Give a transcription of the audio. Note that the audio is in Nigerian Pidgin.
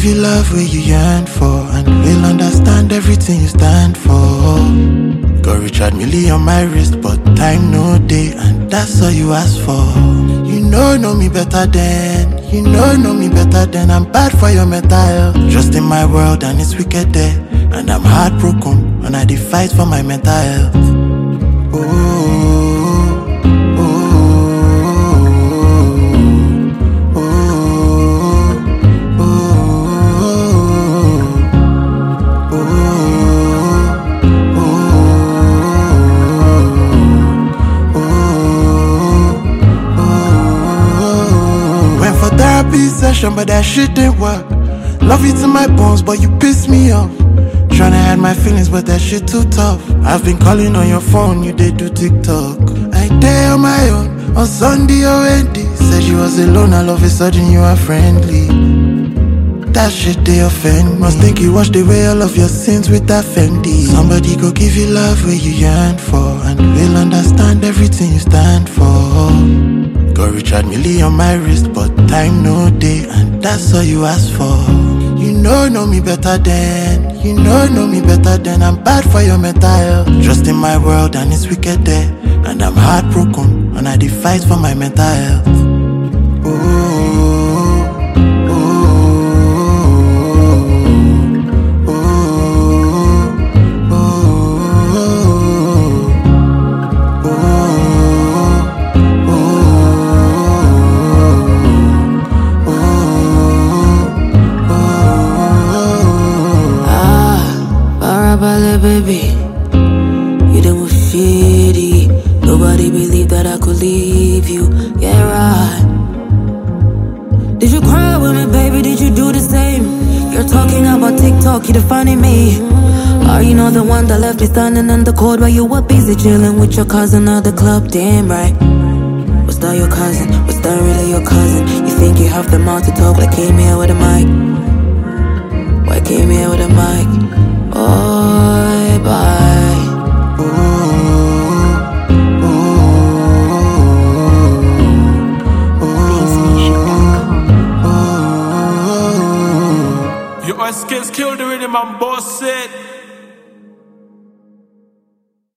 give you love where you yearn for, and will understand everything you stand for. Got Richard Millie on my wrist, but time no day, and that's all you ask for. You know me better than, you know me better than. I'm bad for your mental health. Just in my world and it's wicked there, and I'm heartbroken when I dey fight for my mental health. Therapy session, but that shit didn't work. Love you to my bones, but you piss me off. Tryna hide my feelings, but that shit too tough. I've been calling on your phone, you did do TikTok. I day on my own, on Sunday or Wendy. Said you was alone, all of a sudden you are friendly. That shit they offend me. Must think you washed away all of your sins with that Fendi. Somebody go give you love where you yearn for, and will understand everything you stand for. Got Richard Millie on my wrist, but time no day, and that's all you ask for. You know me better than, you know me better than. I'm bad for your mental health. Just in my world and it's wicked there, and I'm heartbroken when I dey fight for my mental health. Baby, you done was shitty. Nobody believed that I could leave you. Yeah, right. Did you cry with me, baby? Did you do the same? You're talking about TikTok, you defining me. Are you not the one that left me standing in the cold while you were busy chilling with your cousin at the club? Damn right. Was that your cousin? Was that really your cousin? You think you have the mouth to talk like came here with a mic? Why came here with a mic? Oh, bye. Your skills kill the rhythm and boss it.